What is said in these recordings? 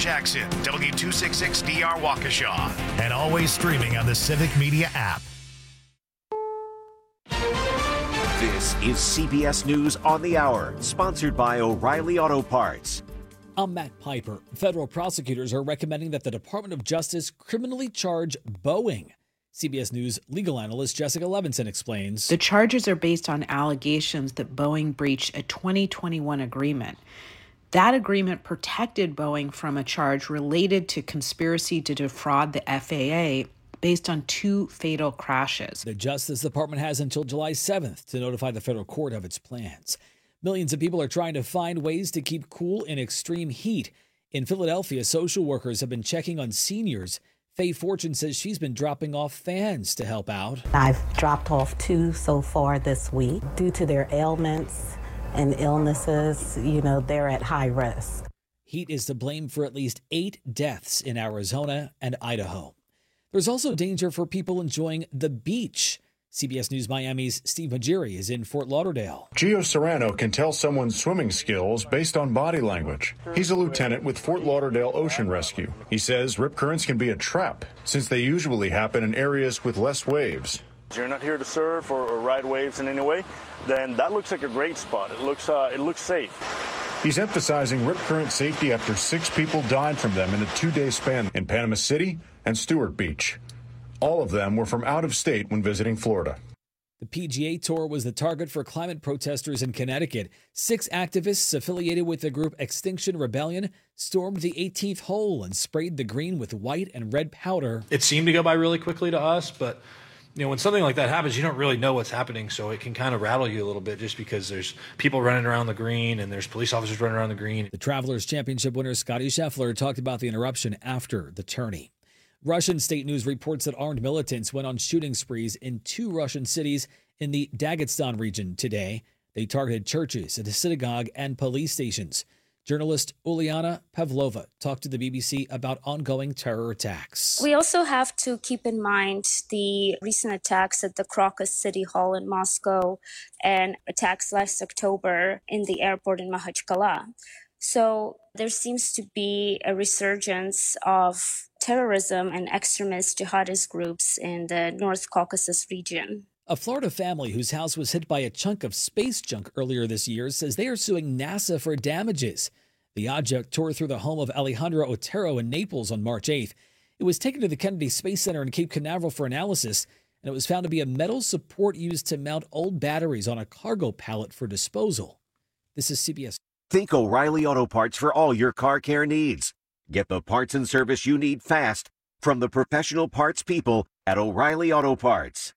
Jackson, W266DR Waukesha, and always streaming on the Civic Media app. This is CBS News on the Hour, sponsored by O'Reilly Auto Parts. I'm Matt Piper. Federal prosecutors are recommending that the Department of Justice criminally charge Boeing. CBS News legal analyst Jessica Levinson explains. The charges are based on allegations that Boeing breached a 2021 agreement. That agreement protected Boeing from a charge related to conspiracy to defraud the FAA based on 2 fatal crashes. The Justice Department has until July 7th to notify the federal court of its plans. Millions of people are trying to find ways to keep cool in extreme heat. In Philadelphia, social workers have been checking on seniors. Faye Fortune says she's been dropping off fans to help out. I've dropped off 2 so far this week. Due to their ailments and illnesses, they're at high risk. Heat is to blame for at least 8 deaths in Arizona and Idaho. There's also danger for people enjoying the beach. CBS News Miami's Steve Majiri is in Fort Lauderdale. Gio Serrano can tell someone's swimming skills based on body language. He's a lieutenant with Fort Lauderdale Ocean Rescue. He says rip currents can be a trap since they usually happen in areas with less waves. If you're not here to surf or ride waves in any way, then that looks like a great spot. It looks safe. He's emphasizing rip current safety after 6 people died from them in a 2-day span in Panama City and Stewart Beach. All of them were from out of state when visiting Florida. The PGA Tour was the target for climate protesters in Connecticut. 6 activists affiliated with the group Extinction Rebellion stormed the 18th hole and sprayed the green with white and red powder. It seemed to go by really quickly to us, but when something like that happens, you don't really know what's happening, so it can kind of rattle you a little bit just because there's people running around the green and there's police officers running around the green. The Travelers Championship winner Scottie Scheffler talked about the interruption after the tourney. Russian state news reports that armed militants went on shooting sprees in 2 Russian cities in the Dagestan region today. They targeted churches, a synagogue, and police stations. Journalist Uliana Pavlova talked to the BBC about ongoing terror attacks. We also have to keep in mind the recent attacks at the Crocus City Hall in Moscow and attacks last October in the airport in Makhachkala. So there seems to be a resurgence of terrorism and extremist jihadist groups in the North Caucasus region. A Florida family whose house was hit by a chunk of space junk earlier this year says they are suing NASA for damages. The object tore through the home of Alejandro Otero in Naples on March 8th. It was taken to the Kennedy Space Center in Cape Canaveral for analysis, and it was found to be a metal support used to mount old batteries on a cargo pallet for disposal. This is CBS. Think O'Reilly Auto Parts for all your car care needs. Get the parts and service you need fast from the professional parts people at O'Reilly Auto Parts.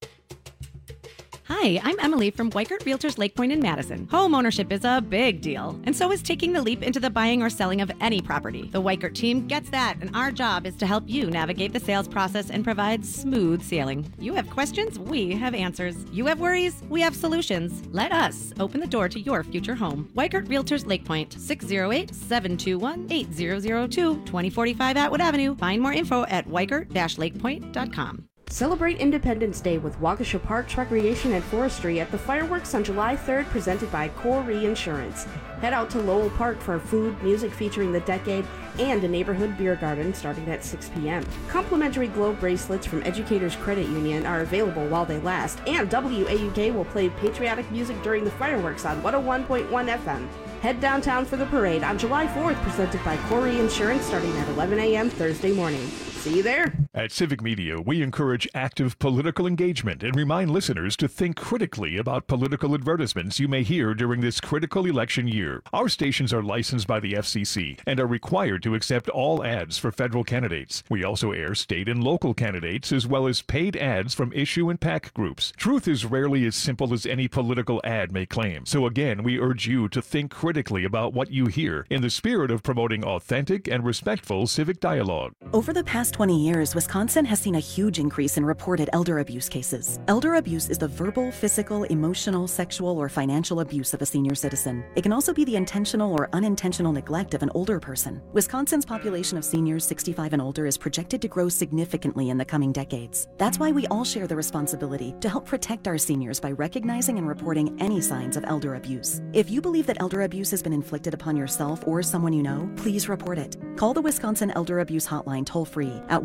Hi, I'm Emily from Weikert Realtors Lake Point in Madison. Home ownership is a big deal, and so is taking the leap into the buying or selling of any property. The Weikert team gets that, and our job is to help you navigate the sales process and provide smooth sailing. You have questions, we have answers. You have worries, we have solutions. Let us open the door to your future home. Weikert Realtors Lake Point, 608-721-8002, 2045 Atwood Avenue. Find more info at weikert-lakepoint.com. Celebrate Independence Day with Waukesha Parks Recreation and Forestry at the fireworks on July 3rd, presented by Core Reinsurance. Head out to Lowell Park for food, music featuring the decade, and a neighborhood beer garden starting at 6 p.m. Complimentary globe bracelets from Educators Credit Union are available while they last, and WAUK will play patriotic music during the fireworks on 101.1 FM. Head downtown for the parade on July 4th, presented by Core Insurance, starting at 11 a.m. Thursday morning. See you there. At Civic Media, we encourage active political engagement and remind listeners to think critically about political advertisements you may hear during this critical election year. Our stations are licensed by the FCC and are required to accept all ads for federal candidates. We also air state and local candidates as well as paid ads from issue and PAC groups. Truth is rarely as simple as any political ad may claim. So again, we urge you to think critically about what you hear in the spirit of promoting authentic and respectful civic dialogue. Over the past 20 years, Wisconsin has seen a huge increase in reported elder abuse cases. Elder abuse is the verbal, physical, emotional, sexual, or financial abuse of a senior citizen. It can also be the intentional or unintentional neglect of an older person. Wisconsin's population of seniors 65 and older is projected to grow significantly in the coming decades. That's why we all share the responsibility to help protect our seniors by recognizing and reporting any signs of elder abuse. If you believe that elder abuse has been inflicted upon yourself or someone you know, please report it. Call the Wisconsin Elder Abuse Hotline toll-free at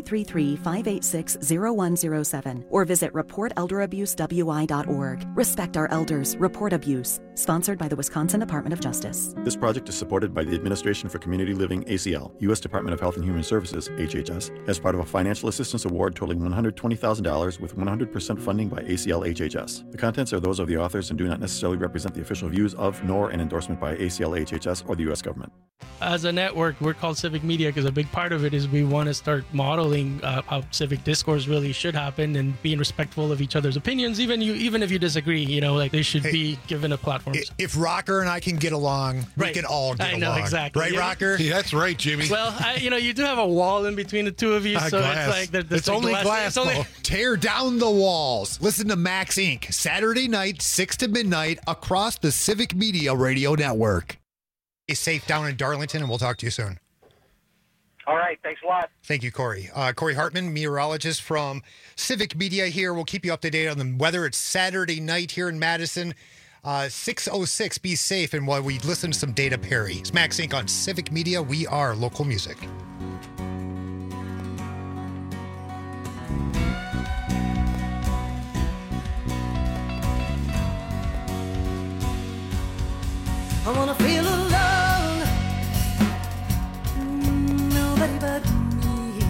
1-833-586-0107 or visit reportelderabusewI.org. Respect our elders. Report abuse. Sponsored by the Wisconsin Department of Justice. This project is supported by the Administration for Community Living, ACL, U.S. Department of Health and Human Services, HHS, as part of a financial assistance award totaling $120,000 with 100% funding by ACL HHS. The contents are those of the authors and do not necessarily represent the official views of, nor an endorsement by ACL HHS or the U.S. government. As a network, we're called Civic Media because a big part of it is we want to start modeling how civic discourse really should happen and being respectful of each other's opinions, even if you disagree. Like they should be given a platform. If Rocker and I can get along, we can all get along. I know, exactly. Right, Rocker? Yeah, that's right, Jimmy. Well, you do have a wall in between the two of you, so glass. it's like it's only glass. Tear down the walls. Listen to Max Inc. Saturday night, 6 to midnight, across the Civic Media Radio Network. Stay safe down in Darlington, and we'll talk to you soon. All right. Thanks a lot. Thank you, Corey. Corey Hartman, meteorologist from Civic Media here. We'll keep you up to date on the weather. It's Saturday night here in Madison. 6:06. Be safe. And while we listen to some Data Perry, it's Max Inc. on Civic Media. We are local music. I wanna feel alone, nobody but me,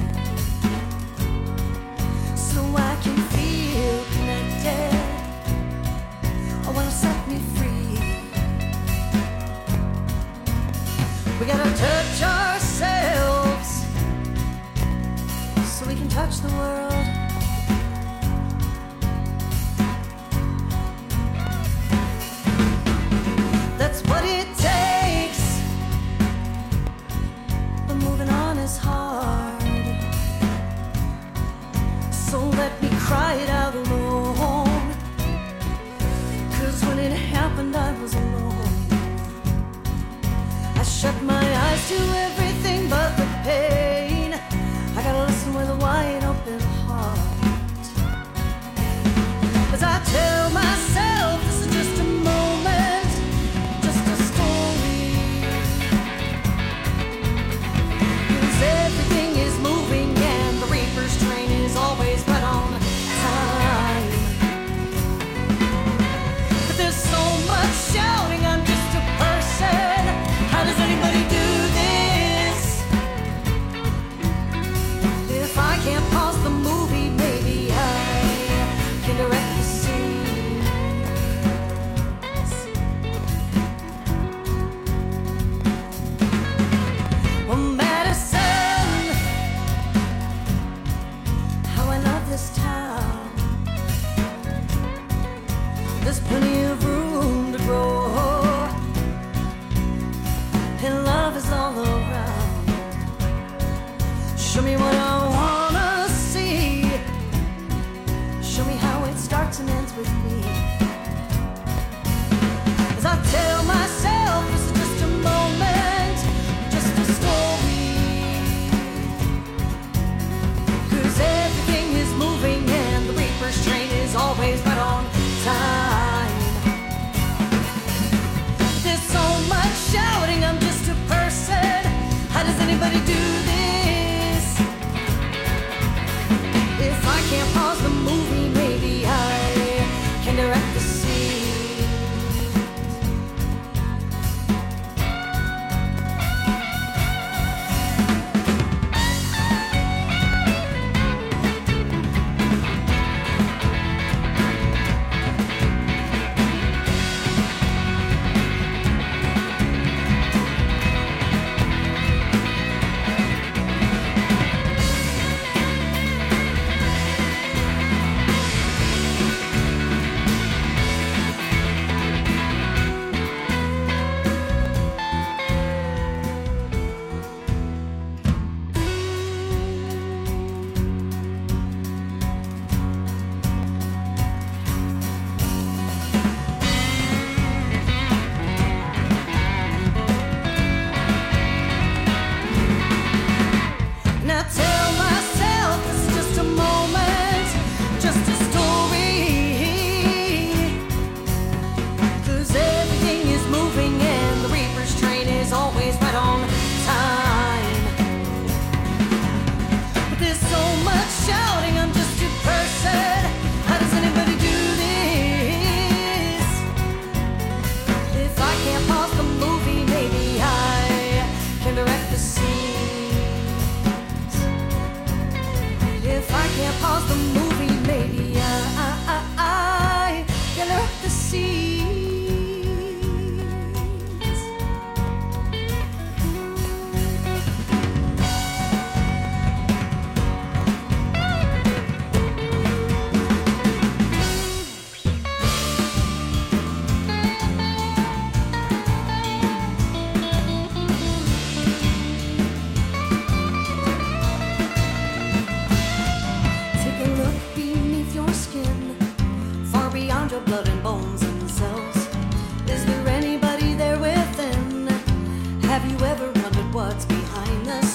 so I can feel connected. I wanna set me free. We gotta touch ourselves so we can touch the world. That's what it takes, but moving on is hard. So let me cry it out alone, 'cause when it happened I was alone. I shut my eyes to everything but the pain. I gotta listen with a wide open heart, 'cause I tell myself this is just a moment, everything is moving and the Reaper's train is always right on time. But there's so much shouting, I'm just a person. How does anybody do this? If I can't pause the movie, maybe I can direct the scene. Well, Madison, this town, there's plenty of room to grow, and love is all around. Show me what I wanna see, show me how it starts and ends with me. As I tell myself this is just a moment, just a story, 'cause everything is moving and the Reaper's train is always right on time. There's so much shouting, I'm just a person. How does anybody do this? If I can't pause the movie, maybe I can direct the scene.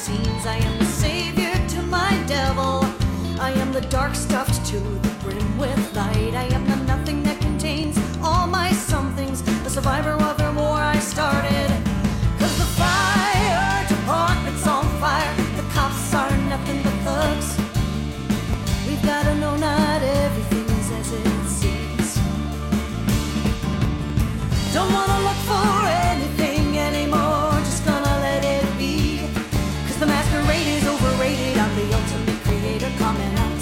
scenes. I am the savior to my devil. I am the dark stuffed to the brim with light. I am the nothing that contains all my somethings. The survivor of the war I started. 'Cause the fire department's on fire. The cops are nothing but thugs. We've gotta know not everything is as it seems. Don't wanna look for anything anymore, just gonna let it be. 'Cause the masquerade is overrated, I'm the ultimate creator coming out.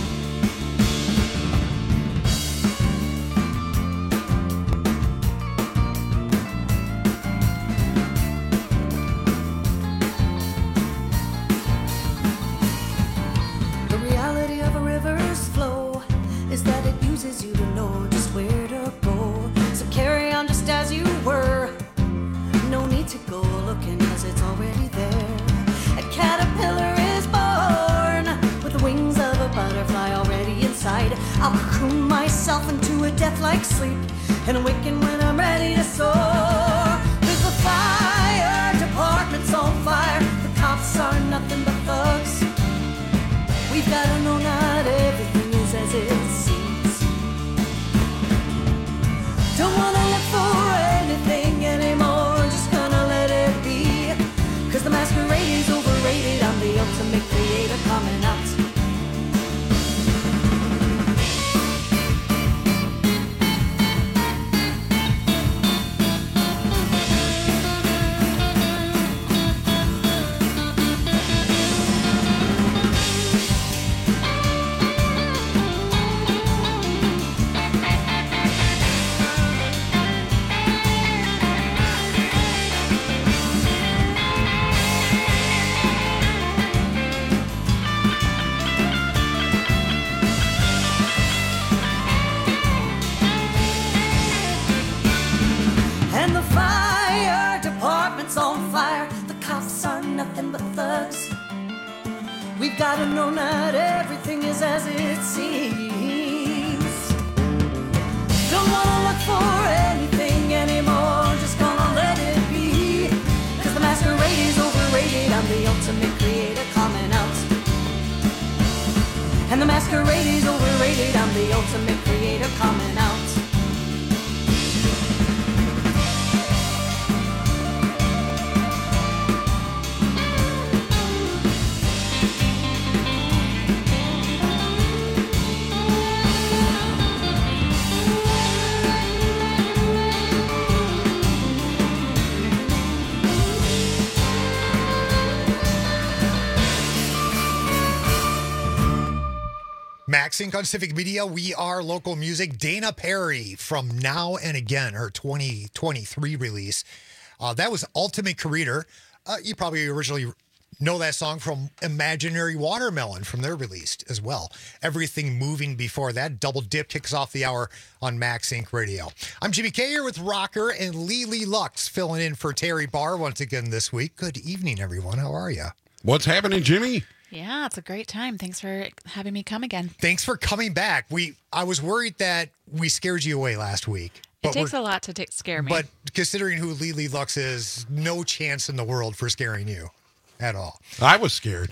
The reality of a river's flow is that it uses you to know just where to go. So carry on just as you were. No need to go looking, 'cause it's already there. A caterpillar is born with the wings of a butterfly already inside. I'll cocoon myself into a death-like sleep and awaken when I'm ready to soar. 'Cause the fire department's on fire. The cops are nothing but thugs. We've gotta know not everything is as it seems. Don't wanna look for anything anymore, just gonna let it be. 'Cause the masquerade is overrated, I'm the ultimate creator coming out. And the fire department's on fire. The cops are nothing but thugs. We've gotta know not everything is as it seems. Don't wanna look for anything anymore, just gonna let it be. 'Cause the masquerade is overrated, I'm the ultimate creator coming out. And the masquerade is overrated, I'm the ultimate creator coming out. MaxInc on Civic Media. We are local music. Dana Perry from Now and Again, her 2023 release. That was Ultimate Creator. You probably originally know that song from Imaginary Watermelon from their release as well. Everything Moving before that. Double dip kicks off the hour on MaxInc Radio. I'm Jimmy K here with Rocker and Lily Lux filling in for Terry Barr once again this week. Good evening, everyone. How are you? What's happening, Jimmy? Yeah, it's a great time. Thanks for having me come again. Thanks for coming back. I was worried that we scared you away last week. It takes a lot to scare me. But considering who Lily Lux is, no chance in the world for scaring you at all. I was scared.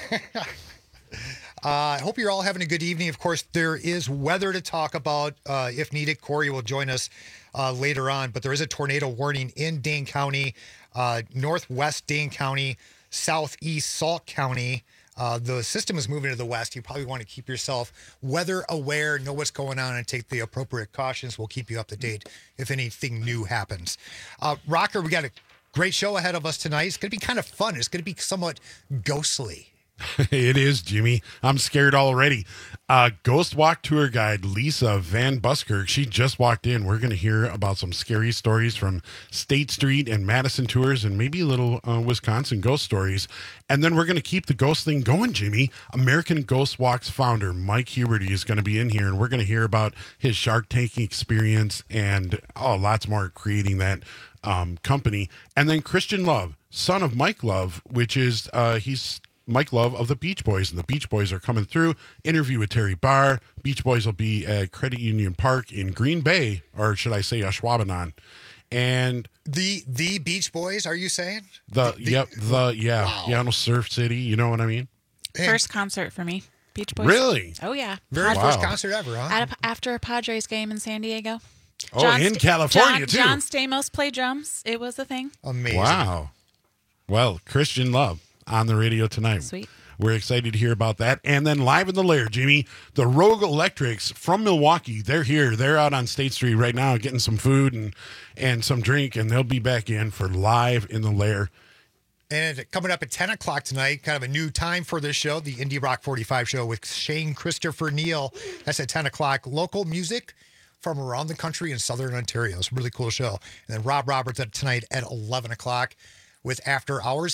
I hope you're all having a good evening. Of course, there is weather to talk about if needed. Corey will join us later on. But there is a tornado warning in Dane County, northwest Dane County, southeast Sauk County. The system is moving to the west. You probably want to keep yourself weather aware, know what's going on, and take the appropriate cautions. We'll keep you up to date if anything new happens. Rocker, we got a great show ahead of us tonight. It's going to be kind of fun. It's going to be somewhat ghostly. It is, Jimmy. I'm scared already. Ghost Walk tour guide Lisa Van Buskirk, she just walked in. We're going to hear about some scary stories from State Street and Madison tours and maybe a little Wisconsin ghost stories. And then we're going to keep the ghost thing going, Jimmy. American Ghost Walks founder Mike Huberty is going to be in here, and we're going to hear about his Shark Tank experience and lots more creating that company. And then Christian Love, son of Mike Love, which is he's Mike Love of the Beach Boys, and the Beach Boys are coming through. Interview with Terry Barr. Beach Boys will be at Credit Union Park in Green Bay, or should I say Ashwaubenon. And the Beach Boys, are you saying? Wow. Seattle Surf City, you know what I mean? First concert for me. Beach Boys. Really? Oh, yeah. Very first concert ever, huh? After a Padres game in San Diego. In California, too. John Stamos played drums. It was a thing. Amazing. Wow. Well, Christian Love on the radio tonight. Sweet. We're excited to hear about that. And then live in the lair, Jimmy, the Rogue Electrics from Milwaukee. They're here. They're out on State Street right now getting some food and some drink, and they'll be back in for Live in the Lair. And coming up at 10 o'clock tonight, kind of a new time for this show, the Indie Rock 45 show with Shane Christopher Neal. That's at 10 o'clock. Local music from around the country in Southern Ontario. It's a really cool show. And then Rob Roberts tonight at 11 o'clock with After Hours,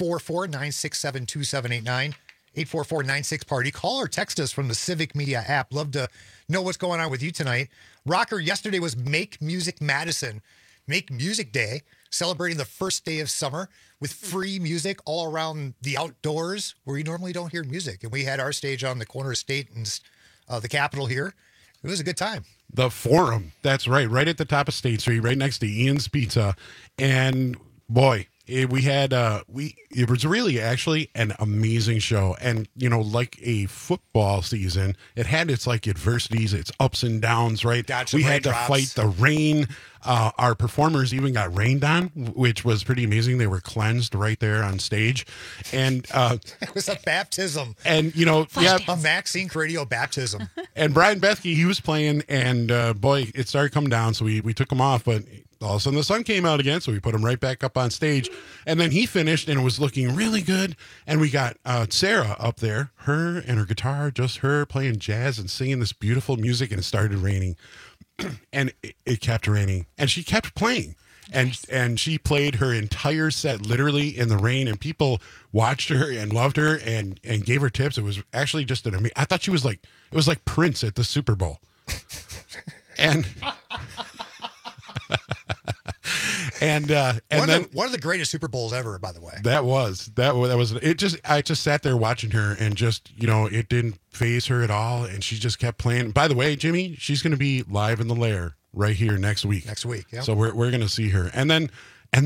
844-967-2789, 844-96-PARTY. Call or text us from the Civic Media app. Love to know what's going on with you tonight. Rocker, yesterday was Make Music Madison, Make Music Day, celebrating the first day of summer with free music all around the outdoors where you normally don't hear music. And we had our stage on the corner of State and the Capitol here. It was a good time. The Forum, that's right at the top of State Street, right next to Ian's Pizza. And boy, it was really actually an amazing show. And, like a football season, it had its adversities, its ups and downs, right? We had to fight the rain. Our performers even got rained on, which was pretty amazing. They were cleansed right there on stage. And it was a baptism. And, a Maxine Radio baptism. And Brian Bethke, he was playing, and boy, it started coming down, so we took him off, but all of a sudden the sun came out again, so we put him right back up on stage. And then he finished, and it was looking really good. And we got Sarah up there, her and her guitar, just her playing jazz and singing this beautiful music, and it started raining. And it kept raining, and she kept playing. And she played her entire set literally in the rain, and people watched her and loved her and gave her tips. It was actually just an amazing. I thought it was like Prince at the Super Bowl. And one of the greatest Super Bowls ever, by the way. That was it. I just sat there watching her, and just it didn't faze her at all, and she just kept playing. By the way, Jimmy, she's going to be live in the lair right here next week. Yeah. So we're going to see her, and then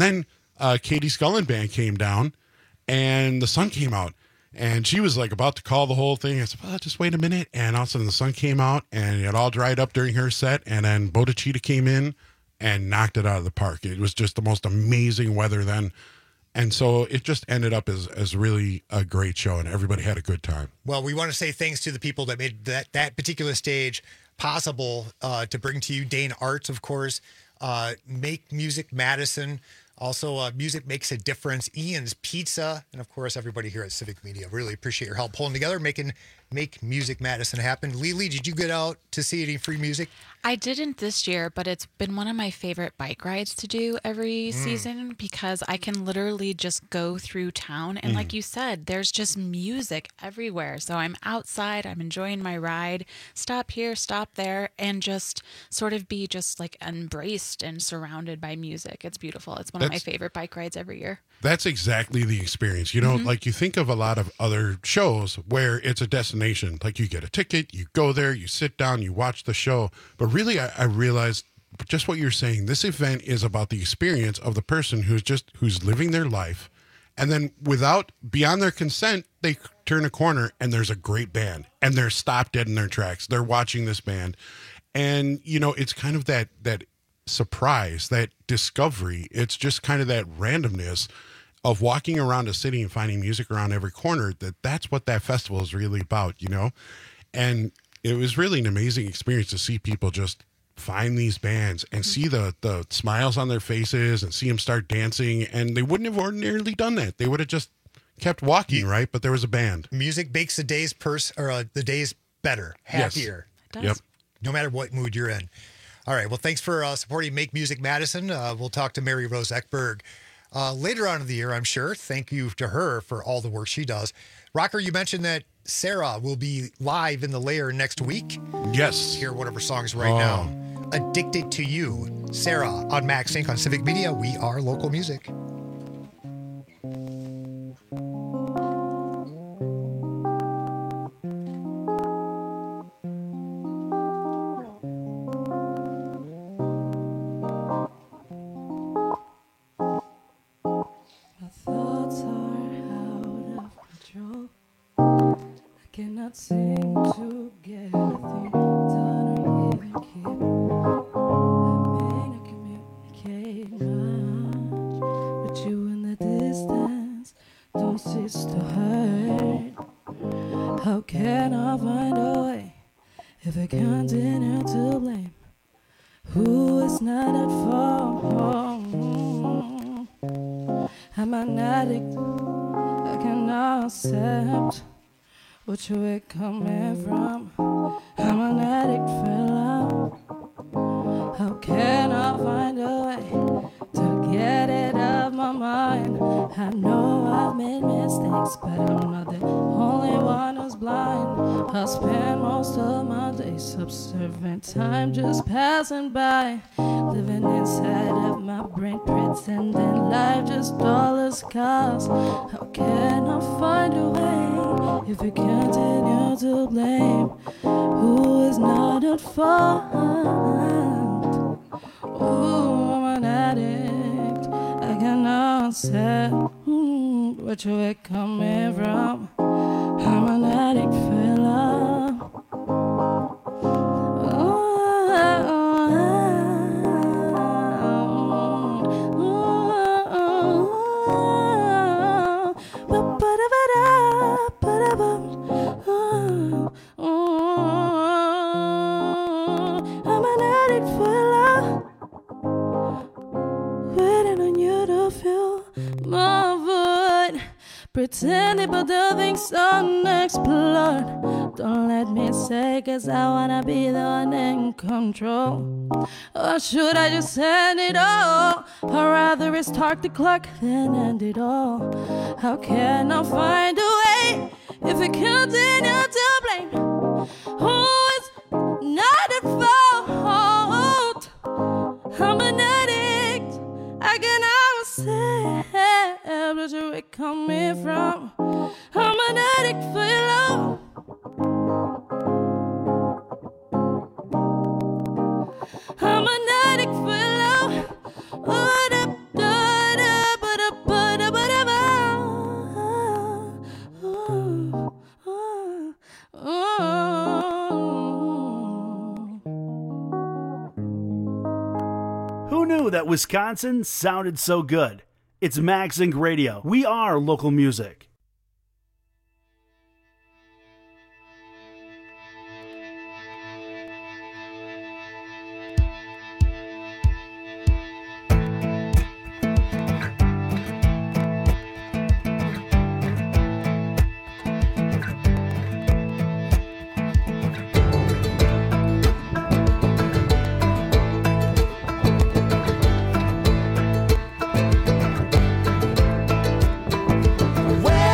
Katie Scullin Band came down, and the sun came out. And she was about to call the whole thing. I said, well, just wait a minute. And all of a sudden the sun came out, and it all dried up during her set. And then Bodachita came in and knocked it out of the park. It was just the most amazing weather then. And so it just ended up as really a great show, and everybody had a good time. Well, we want to say thanks to the people that made that particular stage possible to bring to you. Dane Arts, of course, Make Music Madison. Also, Music Makes a Difference, Ian's Pizza, and of course, everybody here at Civic Media. Really appreciate your help pulling together, making Make Music Madison happen. Lily, did you get out to see any free music? I didn't this year, but it's been one of my favorite bike rides to do every season because I can literally just go through town. And like you said, there's just music everywhere. So I'm outside, I'm enjoying my ride, stop here, stop there, and just sort of be just embraced and surrounded by music. It's beautiful. It's one of my favorite bike rides every year. That's exactly the experience. You think of a lot of other shows where it's a destination. Like you get a ticket, you go there, you sit down, you watch the show. But really, I realized just what you're saying. This event is about the experience of the person who's living their life. And then beyond their consent, they turn a corner and there's a great band. And they're stopped dead in their tracks. They're watching this band. And, it's kind of that surprise, that discovery. It's just kind of that randomness of walking around a city and finding music around every corner. That's what that festival is really about, and it was really an amazing experience to see people just find these bands and see the smiles on their faces and see them start dancing. And they wouldn't have ordinarily done that. They would have just kept walking, right? But there was a band. Music makes the days the days better, happier. Yes. It does. Yep. No matter what mood you're in. All right. Well, thanks for supporting Make Music Madison. We'll talk to Mary Rose Eckberg later on in the year, I'm sure. Thank you to her for all the work she does. Rocker, you mentioned that Sarah will be live in the lair next week. Yes. Let's hear one of her songs right now. Addicted to You. Sarah on Max Inc. on Civic Media. We are local music. cannot seem to get a thing done or even keep. I may not communicate much, but you in the distance don't cease to hurt. How can I find a way if I continue to blame who is not at fault? I'm an addict, I cannot accept what you were coming from. I'm an addict for love. How can I find a way to get it out of my mind? I know I've made mistakes, but I'm not the only one who's blind. I spend most of my days observing time just passing by, living inside of my brain, pretending life just all is cause. How can I find a way if we continue to blame who is not at fault? Ooh, I'm an addict, I cannot say what you were coming from. I'm an addict for love. I'm an addict for love, waiting on you to feel my void, pretending but the things unexplored. Don't let me say, cause I wanna be the one in control. Or should I just end it all? Or rather restart the clock then end it all? How can I find a way if we continue to blame who is not at fault? I'm an addict, I cannot say where you're coming from. I'm an addict for your love. I'm an addict for your love. Who knew that Wisconsin sounded so good? It's MagZinc Radio. We are local music. Well,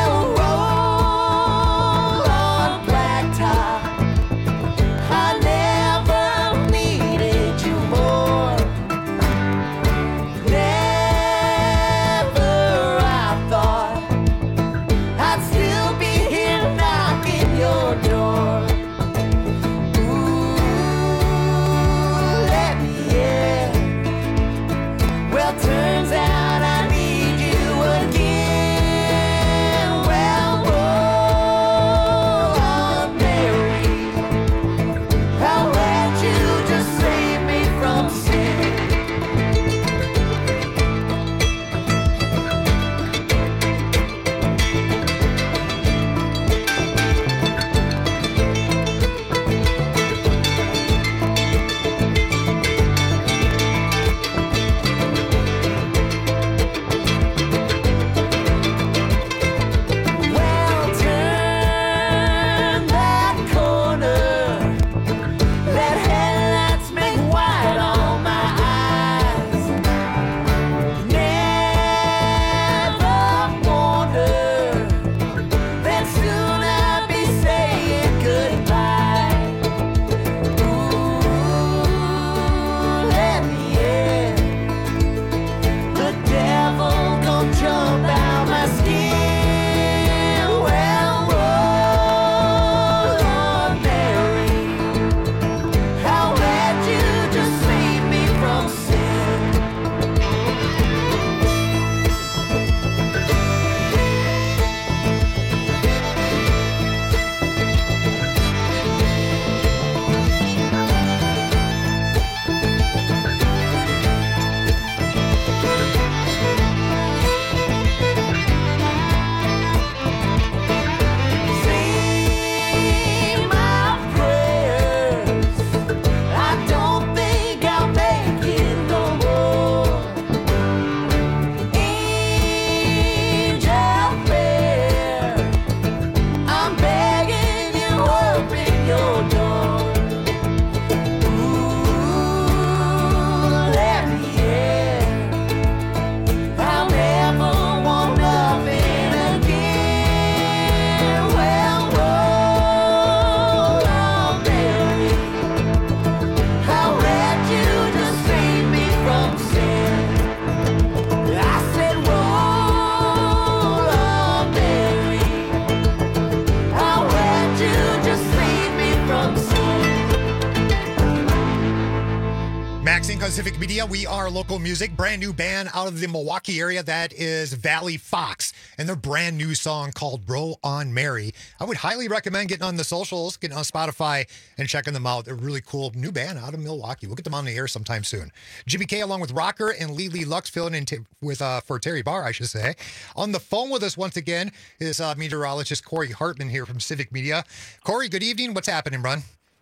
on Civic Media. We are local music. Brand new band out of the Milwaukee area. That is Valley Fox. And their brand new song called Roll on Mary. I would highly recommend getting on the socials, getting on Spotify, and checking them out. They're a really cool new band out of Milwaukee. We'll get them on the air sometime soon. Jimmy K along with Rocker and Lily Lux filling in for Terry Barr, I should say. On the phone with us once again is meteorologist Corey Hartman here from Civic Media. Corey, good evening. What's happening, Run?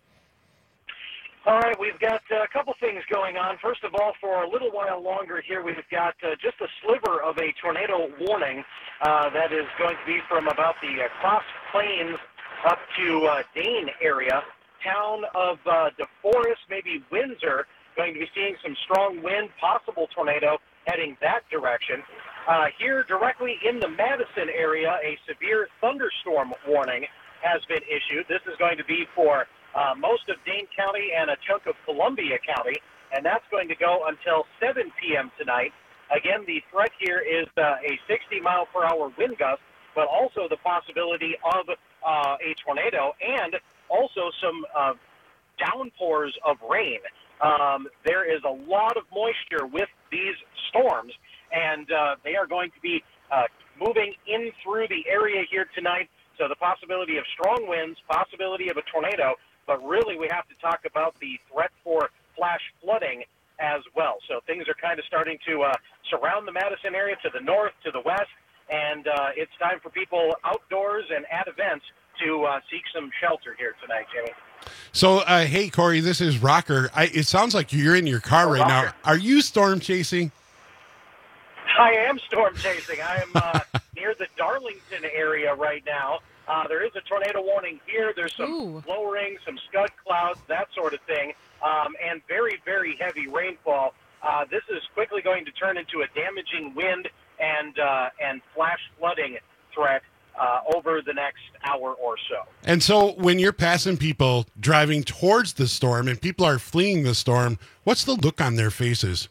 All right, we've got a couple things going on. First of all, for a little while longer here, we've got just a sliver of a tornado warning that is going to be from about the Cross Plains up to Dane area. Town of DeForest, maybe Windsor, going to be seeing some strong wind, possible tornado heading that direction. Here directly in the Madison area, a severe thunderstorm warning has been issued. This is going to be for most of Dane County and a chunk of Columbia County, and that's going to go until 7 p.m. tonight. Again, the threat here is a 60-mile-per-hour wind gust, but also the possibility of a tornado and also some downpours of rain. There is a lot of moisture with these storms, and they are going to be moving in through the area here tonight. So the possibility of strong winds, possibility of a tornado, but really we have to talk about the threat for flash flooding as well. So things are kind of starting to surround the Madison area to the north, to the west, and it's time for people outdoors and at events to seek some shelter here tonight, Jimmy. So, hey, Corey, this is Rocker. It sounds like you're in your car right now. Are you storm chasing? I am storm chasing. I am near the Darlington area right now. There is a tornado warning here. There's some lowering, some scud clouds, that sort of thing, and very, very heavy rainfall. This is quickly going to turn into a damaging wind and flash flooding threat over the next hour or so. And so when you're passing people driving towards the storm and people are fleeing the storm, what's the look on their faces?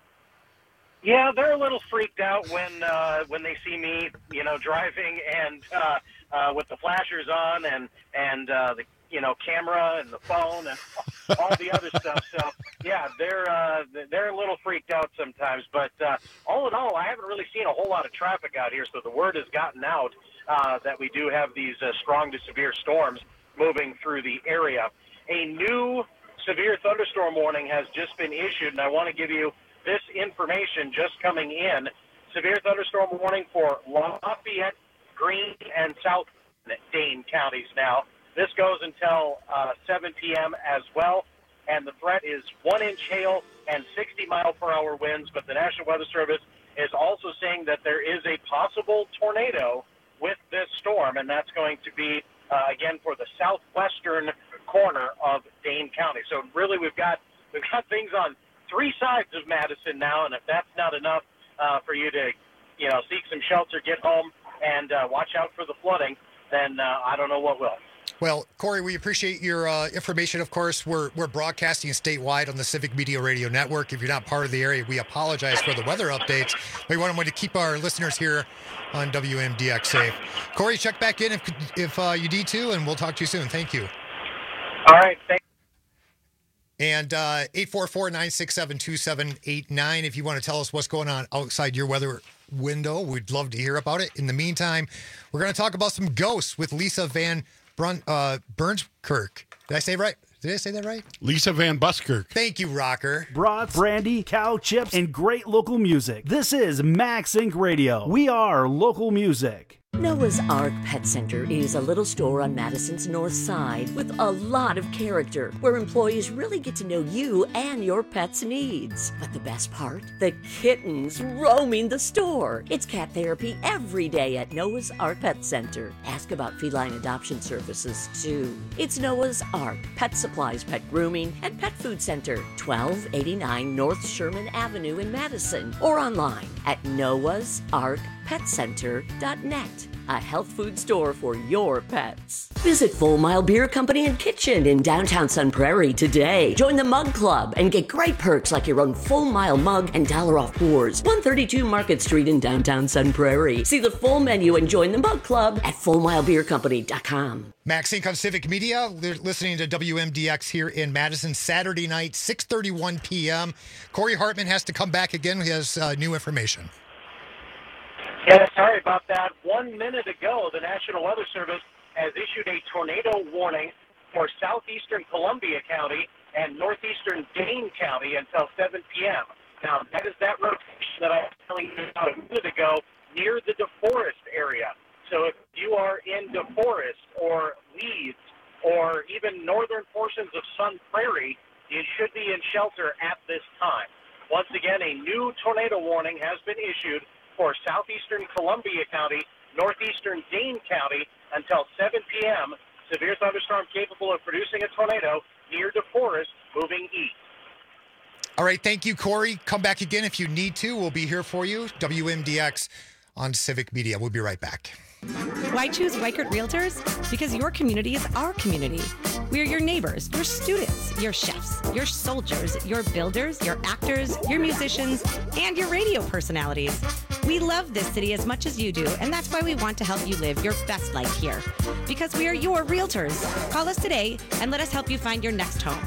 Yeah, they're a little freaked out when they see me, driving and with the flashers on and the camera and the phone and all the other stuff. So yeah, they're a little freaked out sometimes. But all in all, I haven't really seen a whole lot of traffic out here. So the word has gotten out that we do have these strong to severe storms moving through the area. A new severe thunderstorm warning has just been issued, and I want to give you this information just coming in. Severe thunderstorm warning for Lafayette, Greene, and South Dane counties now. This goes until 7 p.m. as well, and the threat is 1-inch hail and 60-mile-per-hour winds, but the National Weather Service is also saying that there is a possible tornado with this storm, and that's going to be, again, for the southwestern corner of Dane County. So really we've got things on three sides of Madison now, and if that's not enough for you to, seek some shelter, get home, and watch out for the flooding, then I don't know what will. Well, Corey, we appreciate your information. Of course, we're broadcasting statewide on the Civic Media Radio Network. If you're not part of the area, we apologize for the weather updates. We want to keep our listeners here on WMDX safe. Corey, check back in if you need to, and we'll talk to you soon. Thank you. All right, thanks. And 844-967-2789, if you want to tell us what's going on outside your weather window, we'd love to hear about it. In the meantime, we're going to talk about some ghosts with Lisa Van Burnskirk. Did I say right? Did I say that right? Lisa Van Buskirk. Thank you, Rocker. Brats, brandy, cow chips, and great local music. This is Max Inc. Radio. We are local music. Noah's Ark Pet Center is a little store on Madison's north side with a lot of character, where employees really get to know you and your pet's needs. But the best part? The kittens roaming the store. It's cat therapy every day at Noah's Ark Pet Center. Ask about feline adoption services, too. It's Noah's Ark Pet Supplies, Pet Grooming, and Pet Food Center, 1289 North Sherman Avenue in Madison, or online at noahsark.com. PetCenter.net, a health food store for your pets. Visit Full Mile Beer Company and Kitchen in downtown Sun Prairie today. Join the Mug Club and get great perks like your own Full Mile mug and $1 off pours. 132 Market Street in downtown Sun Prairie. See the full menu and join the Mug Club at FullMileBeerCompany.com. Max Inc. on Civic Media, listening to WMDX here in Madison, Saturday night, 6:31 p.m. Corey Hartman has to come back again. He has new information. Yeah, sorry about that. 1 minute ago, the National Weather Service has issued a tornado warning for southeastern Columbia County and northeastern Dane County until 7 p.m. Now, that is that rotation that I was telling you about a minute ago near the DeForest area. So if you are in DeForest or Leeds or even northern portions of Sun Prairie, you should be in shelter at this time. Once again, a new tornado warning has been issued for southeastern Columbia County, northeastern Dane County until 7 p.m. Severe thunderstorm capable of producing a tornado near DeForest, moving east. All right, thank you, Corey. Come back again if you need to. We'll be here for you. WMDX on Civic Media. We'll be right back. Why choose Weichert Realtors? Because your community is our community. We are your neighbors, your students, your chefs, your soldiers, your builders, your actors, your musicians, and your radio personalities. We love this city as much as you do, and that's why we want to help you live your best life here. Because we are your realtors. Call us today and let us help you find your next home.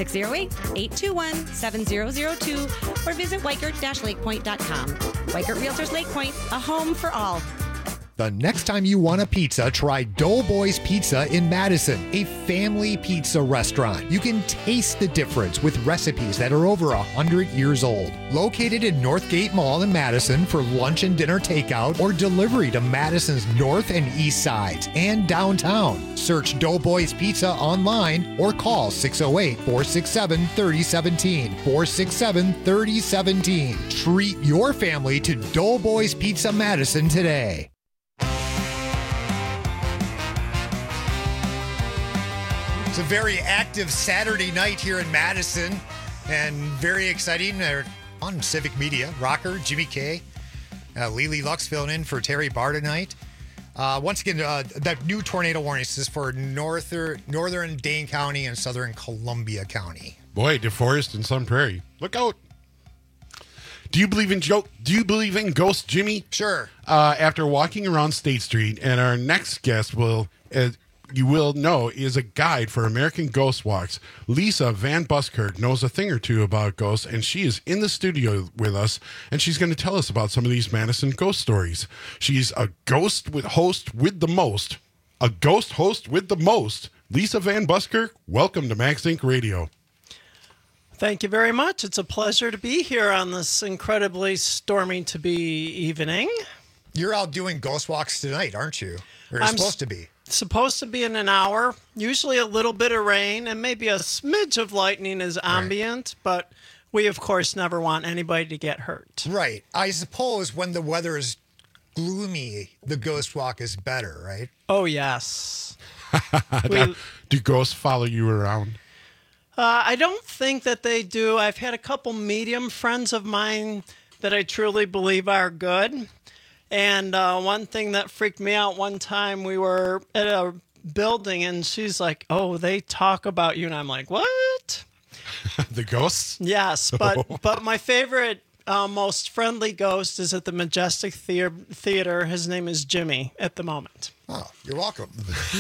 608-821-7002 or visit Weichert-lakepoint.com. Weichert Realtors Lake Point, a home for all. The next time you want a pizza, try Doughboys Pizza in Madison, a family pizza restaurant. You can taste the difference with recipes that are over 100 years old. Located in Northgate Mall in Madison for lunch and dinner takeout or delivery to Madison's north and east sides and downtown. Search Doughboys Pizza online or call 608-467-3017. 467-3017. Treat your family to Doughboys Pizza Madison today. It's a very active Saturday night here in Madison and very exciting. They're on Civic Media. Rocker, Jimmy K, Lily Lux filling in for Terry Barr tonight. Once again, that new tornado warning is for northern Dane County and southern Columbia County. Boy, DeForest and Sun Prairie. Look out. Do you believe in ghosts, Jimmy? Sure. After walking around State Street, and our next guest you will know is a guide for American Ghost Walks. Lisa Van Buskirk knows a thing or two about ghosts, and she is in the studio with us, and she's going to tell us about some of these Madison ghost stories. She's a ghost host with the most. A ghost host with the most. Lisa Van Buskirk, welcome to Max Inc. Radio. Thank you very much. It's a pleasure to be here on this incredibly stormy to be evening. You're out doing ghost walks tonight, aren't you? Or you're supposed to be. Supposed to be in an hour, usually a little bit of rain and maybe a smidge of lightning is ambient, but we, of course, never want anybody to get hurt. Right. I suppose when the weather is gloomy, the ghost walk is better, right? Oh, yes. Do ghosts follow you around? I don't think that they do. I've had a couple medium friends of mine that I truly believe are good. And one thing that freaked me out one time, we were at a building and she's like, oh, they talk about you. And I'm like, what? The ghosts? Yes. But my favorite, most friendly ghost is at the Majestic Theater. His name is Jimmy at the moment. Oh, you're welcome.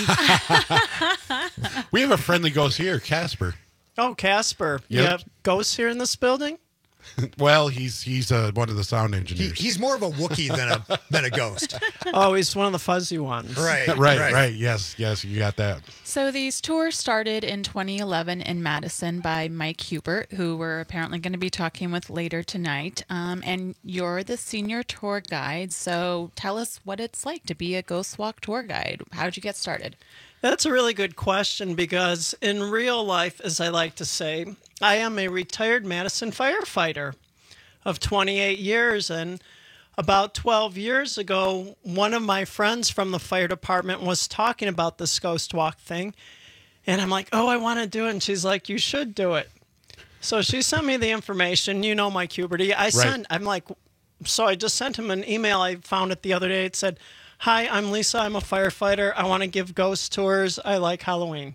We have a friendly ghost here, Casper. Oh, Casper. Yep. You have ghosts here in this building? Well, he's one of the sound engineers. He's more of a Wookiee than a ghost. Oh, he's one of the fuzzy ones. Right. Yes, you got that. So these tours started in 2011 in Madison by Mike Hubert, who we're apparently going to be talking with later tonight. And you're the senior tour guide. So tell us what it's like to be a Ghost Walk tour guide. How'd you get started? That's a really good question because in real life, as I like to say, I am a retired Madison firefighter of 28 years. And about 12 years ago, one of my friends from the fire department was talking about this ghost walk thing. And I'm like, oh, I want to do it. And she's like, you should do it. So she sent me the information. You know, Mike Huberty. I'm like, So I just sent him an email. I found it the other day. It said, "Hi, I'm Lisa. I'm a firefighter. I want to give ghost tours. I like Halloween."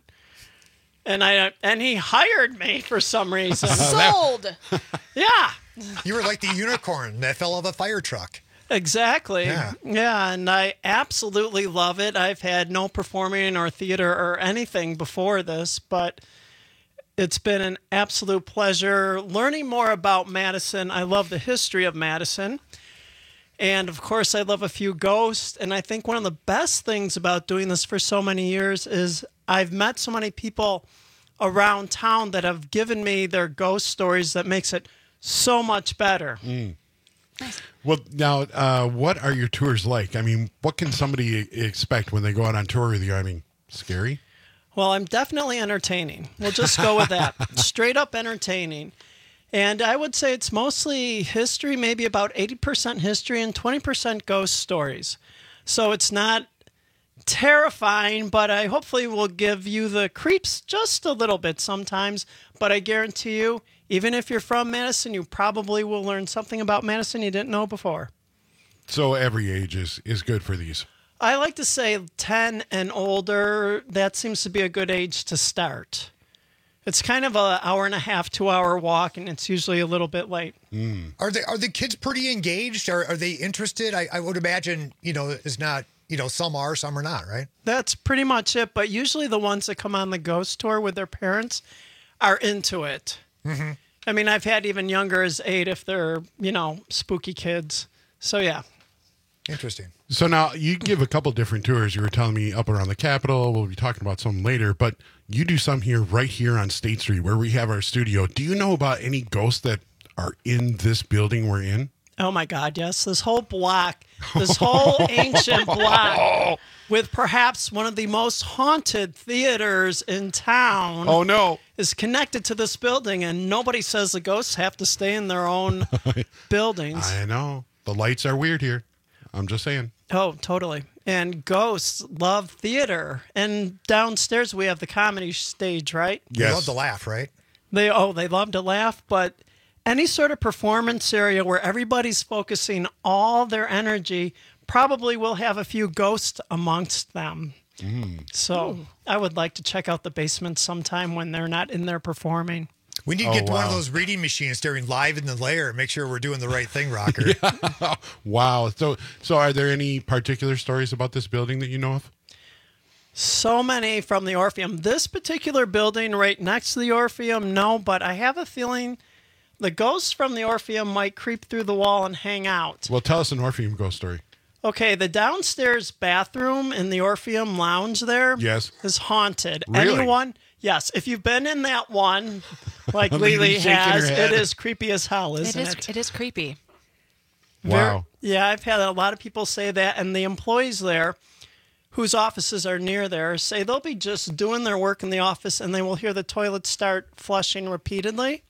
And he hired me for some reason. Sold. Yeah. You were like the unicorn that fell off a fire truck. Exactly. Yeah. And I absolutely love it. I've had no performing or theater or anything before this, but it's been an absolute pleasure learning more about Madison. I love the history of Madison. And of course, I love a few ghosts. And I think one of the best things about doing this for so many years is I've met so many people around town that have given me their ghost stories that makes it so much better. Well, now, what are your tours like? I mean, what can somebody expect when they go out on tour with you? I mean, scary? Well, I'm definitely entertaining. We'll just go with that. Straight up entertaining. And I would say it's mostly history, maybe about 80% history and 20% ghost stories. So it's not terrifying, but I hopefully will give you the creeps just a little bit sometimes. But I guarantee you, even if you're from Madison, you probably will learn something about Madison you didn't know before. So every age is good for these. I like to say 10 and older. That seems to be a good age to start. It's kind of an hour and a half, 2 hour walk, and it's usually a little bit late. Are the kids pretty engaged? Are they interested? I would imagine, it's not, some are, some are not, right? That's pretty much it. But usually the ones that come on the ghost tour with their parents are into it. Mm-hmm. I mean, I've had even younger as 8 if they're, spooky kids. So, yeah. Interesting. So now you give a couple different tours. You were telling me up around the Capitol. We'll be talking about some later, but you do some right here on State Street where we have our studio. Do you know about any ghosts that are in this building we're in? Oh my God, yes. This whole block, this whole ancient block with perhaps one of the most haunted theaters in town. Oh no. Is connected to this building, and nobody says the ghosts have to stay in their own buildings. I know. The lights are weird here. I'm just saying. Oh, totally. And ghosts love theater. And downstairs we have the comedy stage, right? Yes. They love to laugh, right? They love to laugh, but any sort of performance area where everybody's focusing all their energy probably will have a few ghosts amongst them. So I would like to check out the basement sometime when they're not in there performing. We need to get to one of those reading machines during Live in the Lair and make sure we're doing the right thing, Rocker. Yeah. Wow. So are there any particular stories about this building that you know of? So many from the Orpheum. This particular building right next to the Orpheum, no, but I have a feeling the ghosts from the Orpheum might creep through the wall and hang out. Well, tell us an Orpheum ghost story. Okay, the downstairs bathroom in the Orpheum lounge there is haunted. Really? Anyone? Yes. If you've been in that one, like Lily has, it is creepy as hell, isn't it? It is creepy. Wow. Yeah, I've had a lot of people say that, and the employees there, whose offices are near there, say they'll be just doing their work in the office, and they will hear the toilet start flushing repeatedly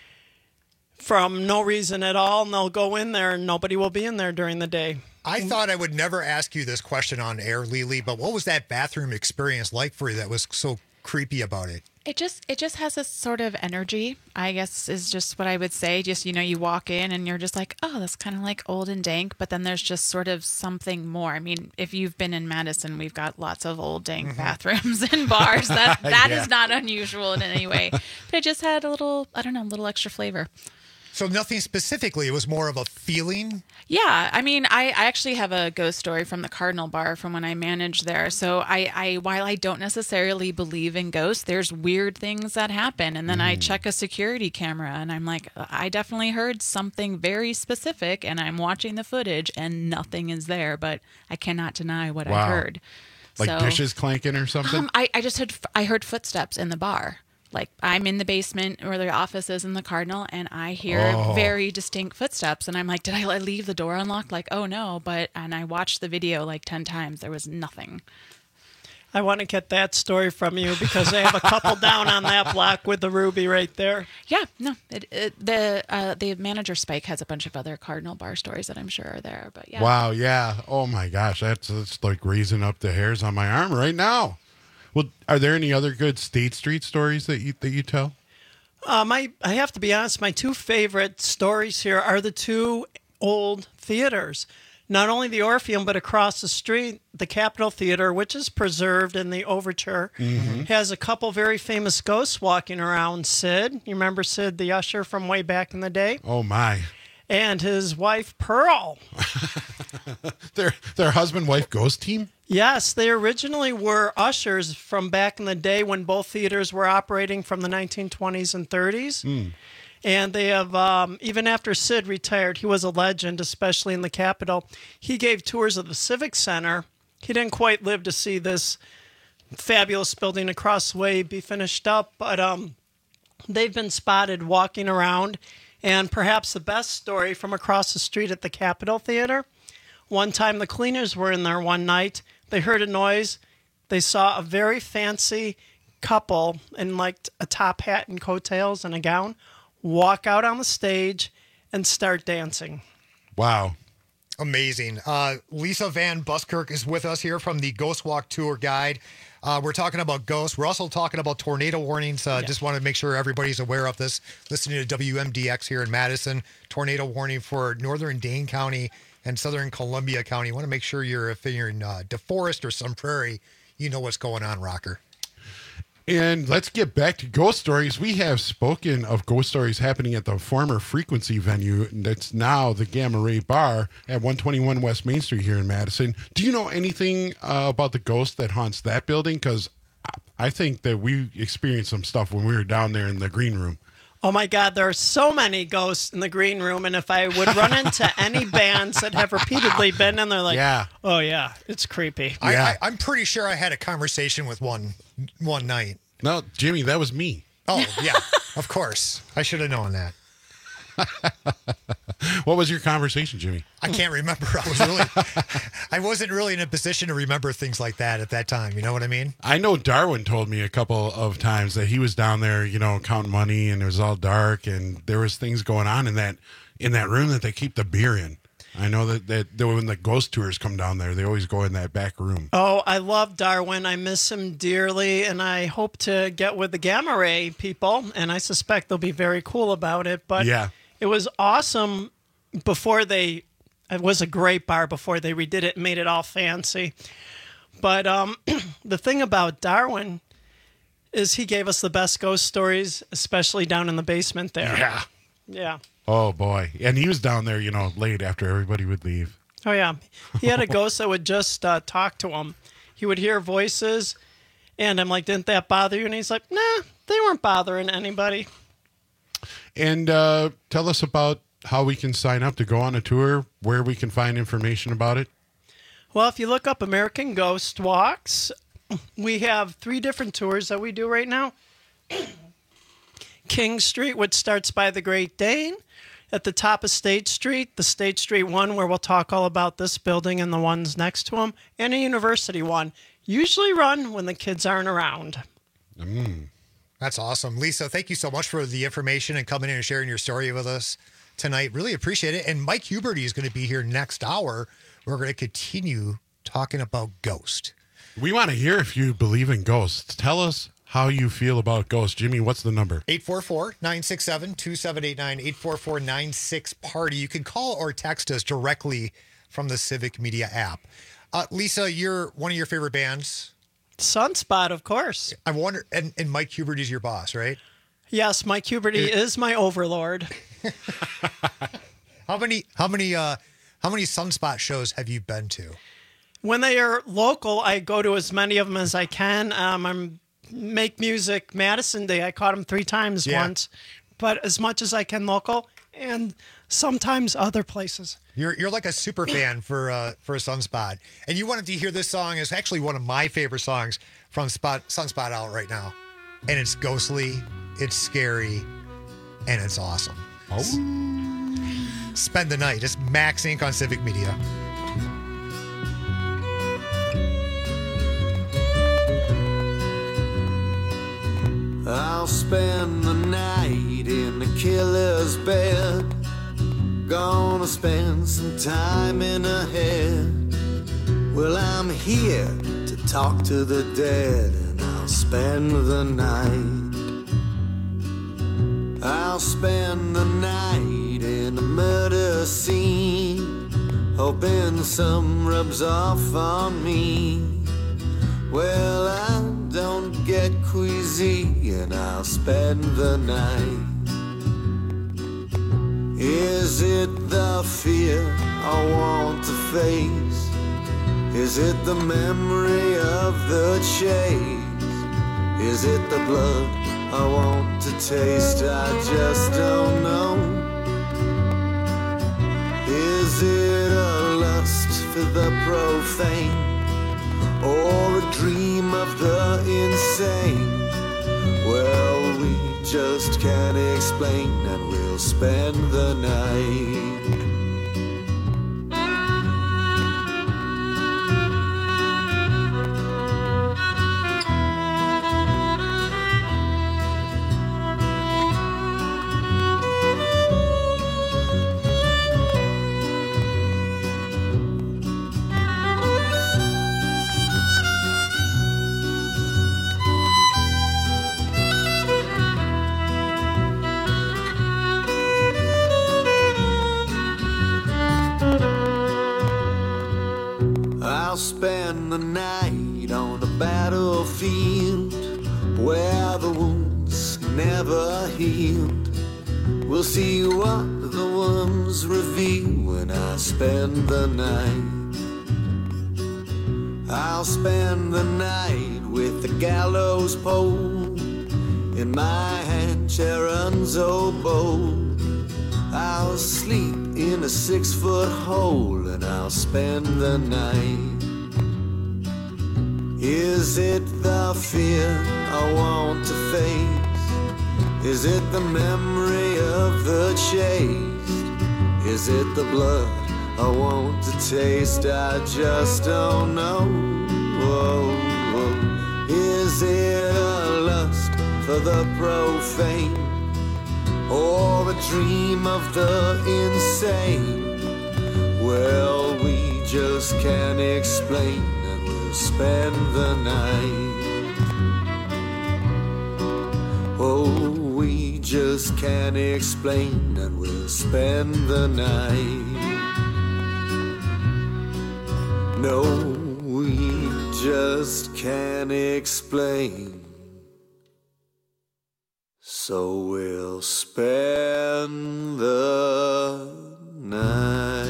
from no reason at all, and they'll go in there, and nobody will be in there during the day. I thought I would never ask you this question on air, Lily, but what was that bathroom experience like for you that was so creepy about it? It just has a sort of energy, I guess, is just what I would say. Just, you walk in and you're just like, oh, that's kind of like old and dank, but then there's just sort of something more. I mean, if you've been in Madison, we've got lots of old dank bathrooms and bars. That is not unusual in any way. But it just had a little extra flavor. So nothing specifically, it was more of a feeling? Yeah, I mean, I actually have a ghost story from the Cardinal Bar from when I managed there. So while I don't necessarily believe in ghosts, there's weird things that happen. And then I check a security camera and I'm like, I definitely heard something very specific and I'm watching the footage and nothing is there, but I cannot deny what I heard. Like dishes clanking or something? I heard footsteps in the bar. Like, I'm in the basement where the office is in the Cardinal, and I hear very distinct footsteps. And I'm like, did I leave the door unlocked? Like, oh, no. And I watched the video like 10 times. There was nothing. I want to get that story from you because I have a couple down on that block with the Ruby right there. Yeah, no. The manager Spike has a bunch of other Cardinal Bar stories that I'm sure are there. But yeah. Wow, yeah. Oh, my gosh. That's like raising up the hairs on my arm right now. Well, are there any other good State Street stories that you tell? I have to be honest. My two favorite stories here are the two old theaters. Not only the Orpheum, but across the street, the Capitol Theater, which is preserved in the Overture, has a couple very famous ghosts walking around. Sid, you remember Sid, the usher from way back in the day? Oh, my. And his wife, Pearl. Their husband-wife ghost team? Yes, they originally were ushers from back in the day when both theaters were operating from the 1920s and 30s. And they have, even after Sid retired, he was a legend, especially in the Capitol. He gave tours of the Civic Center. He didn't quite live to see this fabulous building across the way be finished up, but they've been spotted walking around. And perhaps the best story from across the street at the Capitol Theater, one time the cleaners were in there one night. They heard a noise. They saw a very fancy couple in like a top hat and coattails and a gown walk out on the stage and start dancing. Wow. Amazing. Lisa Van Buskirk is with us here from the Ghost Walk Tour Guide. We're talking about ghosts. We're also talking about tornado warnings. Just want to make sure everybody's aware of this. Listening to WMDX here in Madison, tornado warning for northern Dane County and southern Columbia County. Want to make sure if you're in DeForest or Sun Prairie, you know what's going on, Rocker. And let's get back to ghost stories. We have spoken of ghost stories happening at the former Frequency venue that's now the Gamma Ray Bar at 121 West Main Street here in Madison. Do you know anything about the ghost that haunts that building? Because I think that we experienced some stuff when we were down there in the green room. Oh my God, there are so many ghosts in the green room, and if I would run into any bands that have repeatedly been in there, like, oh yeah, it's creepy. I'm pretty sure I had a conversation with one night. No, Jimmy, that was me. Oh yeah, of course. I should have known that. What was your conversation, Jimmy? I can't remember. I wasn't really in a position to remember things like that at that time. You know what I mean? I know Darwin told me a couple of times that he was down there, counting money, and it was all dark, and there was things going on in that room that they keep the beer in. I know that when the ghost tours come down there, they always go in that back room. Oh, I love Darwin. I miss him dearly, and I hope to get with the Gamma Ray people, and I suspect they'll be very cool about it. But it was awesome before it was a great bar before they redid it and made it all fancy. But the thing about Darwin is he gave us the best ghost stories, especially down in the basement there. Yeah. Oh, boy. And he was down there, late after everybody would leave. Oh, yeah. He had a ghost that would just talk to him. He would hear voices, and I'm like, didn't that bother you? And he's like, nah, they weren't bothering anybody. And tell us about how we can sign up to go on a tour, where we can find information about it. Well, if you look up American Ghost Walks, we have 3 different tours that we do right now. King Street, which starts by the Great Dane. At the top of State Street, the State Street one, where we'll talk all about this building and the ones next to them, and a university one. Usually run when the kids aren't around. That's awesome. Lisa, thank you so much for the information and coming in and sharing your story with us tonight. Really appreciate it. And Mike Huberty is going to be here next hour. We're going to continue talking about ghosts. We want to hear if you believe in ghosts. Tell us how you feel about ghosts. Jimmy, what's the number? 844-967-2789, 844-96-PARTY. You can call or text us directly from the Civic Media app. Lisa, you're one of your favorite bands? Sunspot, of course. I wonder, and Mike Huberty is your boss, right? Yes, Mike Huberty is my overlord. How many Sunspot shows have you been to? When they are local, I go to as many of them as I can. I'm Make Music Madison Day. I caught them 3 times once, but as much as I can local and sometimes other places. You're like a super fan for Sunspot, and you wanted to hear this song. Is actually one of my favorite songs from Sunspot out right now, and it's ghostly, it's scary, and it's awesome. Oh, Spend the Night. It's Max Inc. on Civic Media. I'll spend the night in the killer's bed. Gonna spend some time in her head. Well, I'm here to talk to the dead, and I'll spend the night. I'll spend the night in a murder scene. hoping some rubs off on me. Well, I don't get queasy and I'll spend the night. Is it the fear I want to face? Is it the memory of the chase? Is it the blood I want to taste? I just don't know. Is it a lust for the profane? Or a dream of the insane? Well, we just can't explain, and we'll spend the night. I'll spend the night on the battlefield where the wounds never healed. We'll see what the wounds reveal when I spend the night. I'll spend the night with the gallows pole in my hand, Charon's oboe. I'll sleep in a 6-foot hole and I'll spend the night. Is it the fear I want to face? Is it the memory of the chase? Is it the blood I want to taste? I just don't know. Whoa, whoa. Is it a lust for the profane? Or a dream of the insane? Well, we just can't explain, and we'll spend the night. Oh, we just can't explain, and we'll spend the night. No, we just can't explain. So we'll spend the night.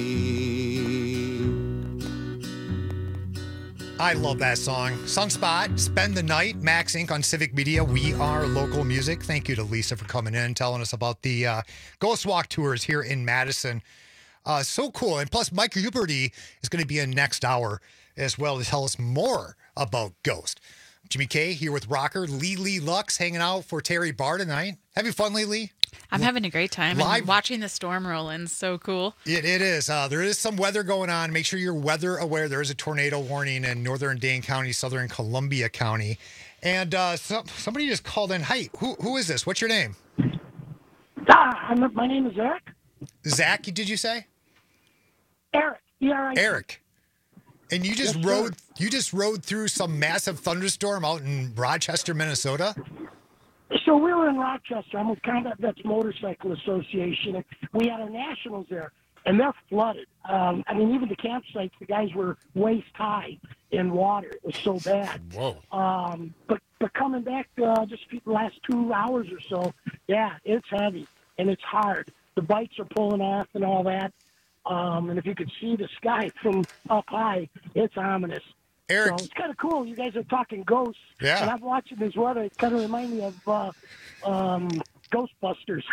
I love that song. Sunspot, Spend the Night, Max Inc. on Civic Media. We are local music. Thank you to Lisa for coming in and telling us about the Ghost Walk tours here in Madison. So cool. And plus, Mike Huberty is going to be in next hour as well to tell us more about Ghost. Jimmy K here with rocker Lee Lux hanging out for Terry Barr tonight. Having fun lately? I'm having a great time. Live. And watching the storm roll in, so cool. It is. There is some weather going on. Make sure you're weather aware. There is a tornado warning in northern Dane County, southern Columbia County. And somebody just called in. Hi, who is this? What's your name? My name is Eric. Zach, did you say? Eric. E-R-I-C. Eric. And you just rode through some massive thunderstorm out in Rochester, Minnesota? So we were in Rochester. I'm with Combat Vets Motorcycle Association, and we had our nationals there, and they're flooded. I mean, even the campsites, the guys were waist high in water. It was so bad. Whoa. But coming back just the last 2 hours or so, yeah, it's heavy and it's hard. The bikes are pulling off and all that. And if you could see the sky from up high, it's ominous. Eric. So it's kind of cool. You guys are talking ghosts. Yeah. And I'm watching this weather. It kind of reminds me of Ghostbusters.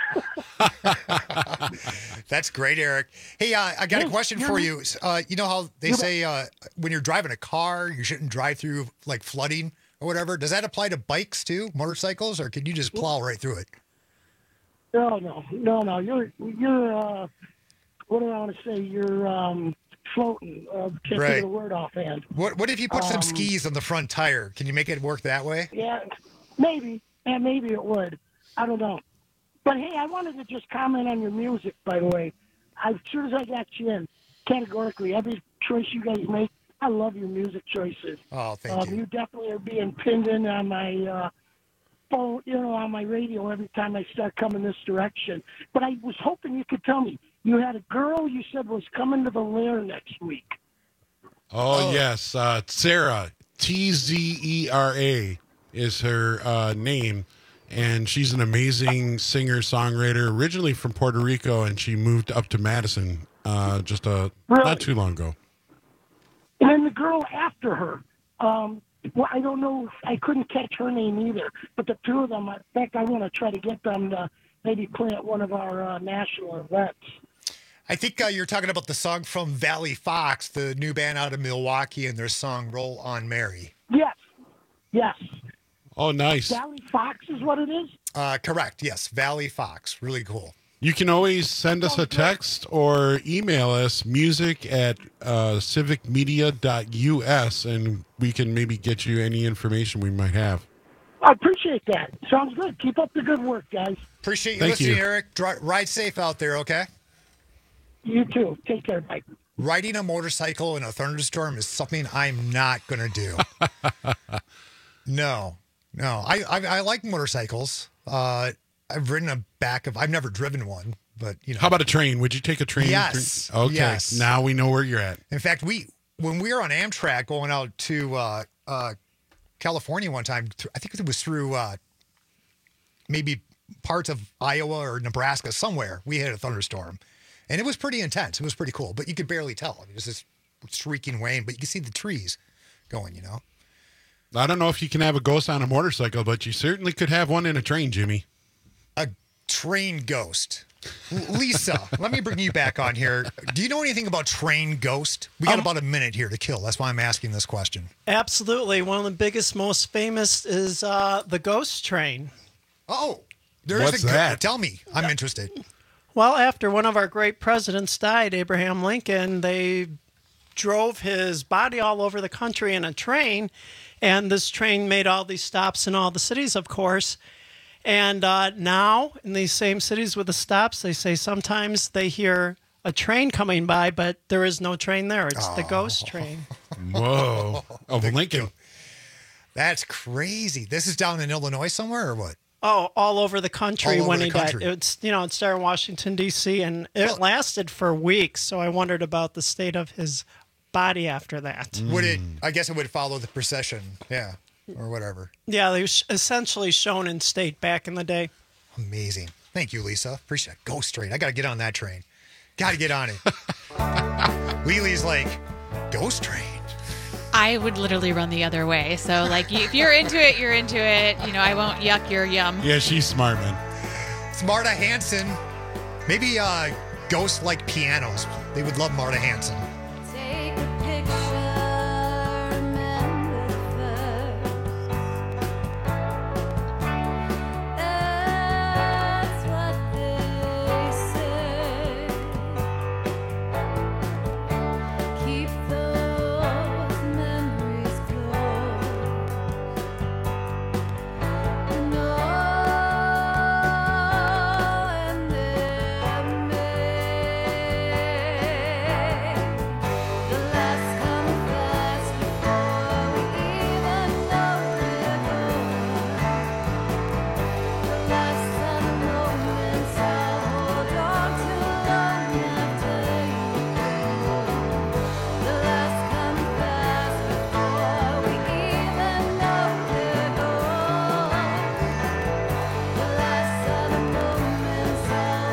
That's great, Eric. Hey, I got a question for you. You know how they say when you're driving a car, you shouldn't drive through like flooding or whatever? Does that apply to bikes too, motorcycles, or can you just plow right through it? No. You're what do I want to say? You're floating. Can't think of the word offhand. What if you put some skis on the front tire? Can you make it work that way? Yeah, maybe. Yeah, maybe it would. I don't know. But hey, I wanted to just comment on your music, by the way. As soon as I got you in, categorically, every choice you guys make, I love your music choices. Oh, thank you. You definitely are being pinned in on my phone, on my radio every time I start coming this direction. But I was hoping you could tell me, You had a girl you said was coming to the Lair next week. Oh, yes. Sarah, Tzera is her name, and she's an amazing singer-songwriter, originally from Puerto Rico, and she moved up to Madison not too long ago. And then the girl after her, well, I don't know, I couldn't catch her name either, but the two of them, in fact, I want to try to get them to maybe play at one of our national events. I think you're talking about the song from Valley Fox, the new band out of Milwaukee, and their song Roll On Mary. Yes. Oh, nice. Valley Fox is what it is? Correct, yes. Valley Fox. Really cool. You can always send us a text or email us music@civicmedia.us, and we can maybe get you any information we might have. I appreciate that. Sounds good. Keep up the good work, guys. Appreciate you Thank listening, you. Eric. Ride safe out there, okay? You too. Take care. Bye. Riding a motorcycle in a thunderstorm is something I'm not going to do. No. I like motorcycles. I've ridden I've never driven one, but you know. How about a train? Would you take a train? Yes. Okay. Yes. Now we know where you're at. In fact, when we were on Amtrak going out to California one time, I think it was through maybe parts of Iowa or Nebraska, somewhere, we had a thunderstorm. And it was pretty intense. It was pretty cool, but you could barely tell. I mean, it was this shrieking rain, but you could see the trees going, you know. I don't know if you can have a ghost on a motorcycle, but you certainly could have one in a train, Jimmy. A train ghost. Lisa, let me bring you back on here. Do you know anything about train ghost? We got about a minute here to kill. That's why I'm asking this question. Absolutely. One of the biggest, most famous is the ghost train. Oh, What's that? Tell me. I'm interested. Well, after one of our great presidents died, Abraham Lincoln, they drove his body all over the country in a train, and this train made all these stops in all the cities, of course. And now, in these same cities with the stops, they say sometimes they hear a train coming by, but there is no train there. It's the ghost train. Whoa. Of Lincoln. That's crazy. This is down in Illinois somewhere or what? Oh, all over the country All over when the he country. died. It started in Washington, D.C., and it lasted for weeks. So I wondered about the state of his body after that. Would it? I guess it would follow the procession. Yeah. Or whatever. Yeah, they were essentially shown in state back in the day. Amazing. Thank you, Lisa. Appreciate it. Ghost train. I got to get on that train. Got to get on it. Lily's like, ghost train. I would literally run the other way. So, like, if you're into it, you're into it. You know, I won't yuck your yum. Yeah, she's smart, man. It's Marta Hanson. Maybe ghosts like pianos. They would love Marta Hanson. Take a picture, remember that's what they say. Keep those memories close. No, and they're made. The last come fast before we even know we're going. The last of the moments I'll hold on to long after you go. The last come fast before we even know we're going. The last of the moments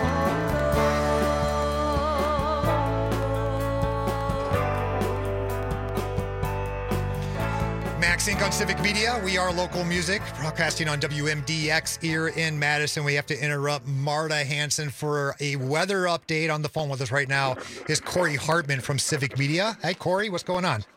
Max Inc. on Civic Media. We are local music, broadcasting on WMDX here in Madison. We have to interrupt Marta Hanson for a weather update. On the phone with us right now is Corey Hartman from Civic Media. Hey, Corey, what's going on?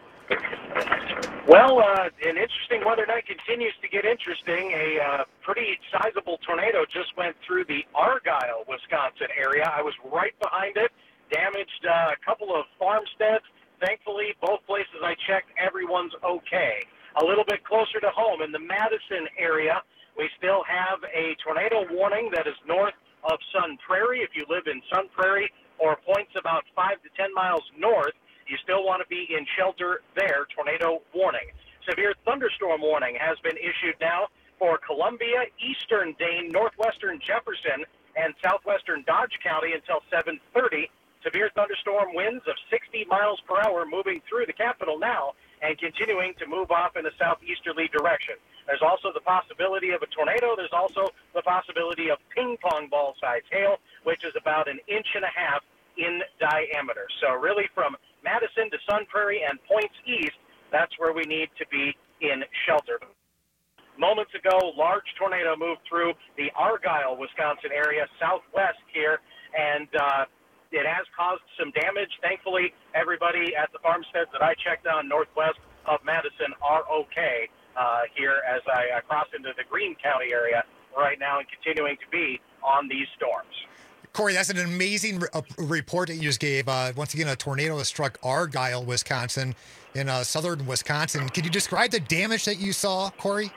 Well, an interesting weather night continues to get interesting. A pretty sizable tornado just went through the Argyle, Wisconsin area. I was right behind it, damaged a couple of farmsteads. Thankfully, both places I checked, everyone's okay. A little bit closer to home in the Madison area, we still have a tornado warning that is north of Sun Prairie. If you live in Sun Prairie or points about 5 to 10 miles north, you still want to be in shelter there. Tornado warning. Severe thunderstorm warning has been issued now for Columbia, eastern Dane, northwestern Jefferson, and southwestern Dodge County until 7:30. Severe thunderstorm winds of 60 miles per hour moving through the capital now and continuing to move off in a southeasterly direction. There's also the possibility of a tornado. There's also the possibility of ping pong ball size hail, which is about 1.5 inches in diameter. So really from Madison to Sun Prairie and points east, that's where we need to be in shelter. Moments ago, large tornado moved through the Argyle, Wisconsin area southwest here, and it has caused some damage. Thankfully, everybody at the farmsteads that I checked on northwest of Madison are okay here as I cross into the Greene County area right now and continuing to be on these storms. Corey, that's an amazing report that you just gave. Once again, a tornado has struck Argyle, Wisconsin, in southern Wisconsin. Can you describe the damage that you saw, Corey?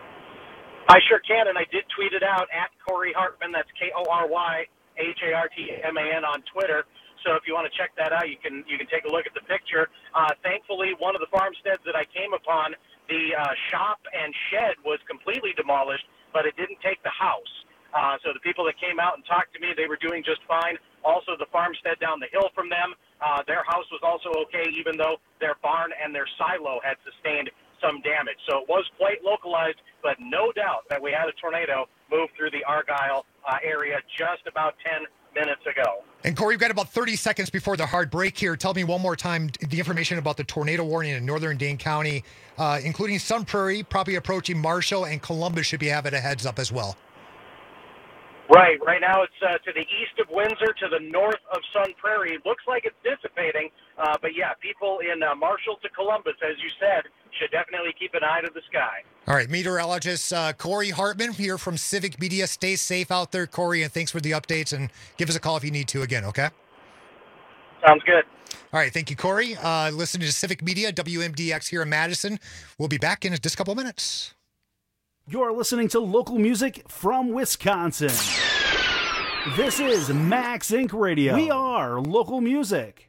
I sure can, and I did tweet it out at Corey Hartman. That's KORYHARTMAN on Twitter. So if you want to check that out, you can take a look at the picture. Thankfully, one of the farmsteads that I came upon, the shop and shed was completely demolished, but it didn't take the house. So the people that came out and talked to me, they were doing just fine. Also, the farmstead down the hill from them, their house was also okay, even though their barn and their silo had sustained some damage. So it was quite localized, but no doubt that we had a tornado move through the Argyle area just about 10 minutes ago. And Corey, we've got about 30 seconds before the hard break here. Tell me one more time the information about the tornado warning in northern Dane County, including Sun Prairie, probably approaching Marshall, and Columbus should be having a heads up as well. Right. Right now it's to the east of Windsor, to the north of Sun Prairie. Looks like it's dissipating, but yeah, people in Marshall to Columbus, as you said, should definitely keep an eye to the sky. All right, meteorologist Corey Hartman here from Civic Media. Stay safe out there, Corey, and thanks for the updates, and give us a call if you need to again, okay? Sounds good. All right, thank you, Corey. Listen to Civic Media, WMDX here in Madison. We'll be back in just a couple minutes. You're listening to local music from Wisconsin. This is Max Inc. Radio. We are local music.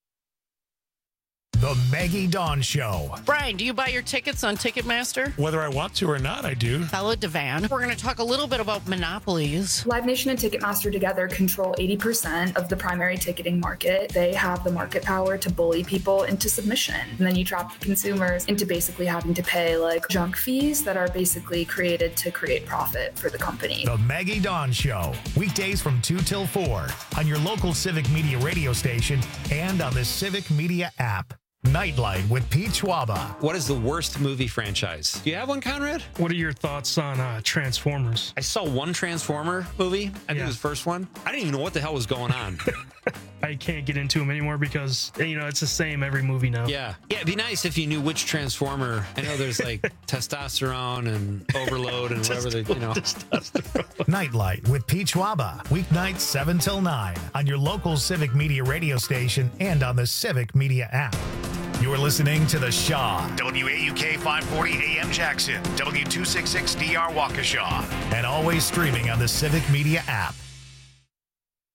The Maggie Dawn Show. Brian, do you buy your tickets on Ticketmaster? Whether I want to or not, I do. Bella Devan. We're going to talk a little bit about monopolies. Live Nation and Ticketmaster together control 80% of the primary ticketing market. They have the market power to bully people into submission. And then you trap consumers into basically having to pay like junk fees that are basically created to create profit for the company. The Maggie Dawn Show. Weekdays from 2 till 4 on your local Civic Media radio station and on the Civic Media app. Nightlight with Pete Schwaba. What is the worst movie franchise? Do you have one, Conrad? What are your thoughts on Transformers? I saw one Transformer movie. I think it was the first one. I didn't even know what the hell was going on. I can't get into them anymore because, it's the same every movie now. Yeah. Yeah, it'd be nice if you knew which Transformer. I know there's like testosterone and overload and whatever they, Nightlight with Pete Schwaba. Weeknights 7 till 9 on your local Civic Media radio station and on the Civic Media app. You're listening to The Shaw. WAUK 540 AM Jackson. W266DR Waukesha. And always streaming on the Civic Media app.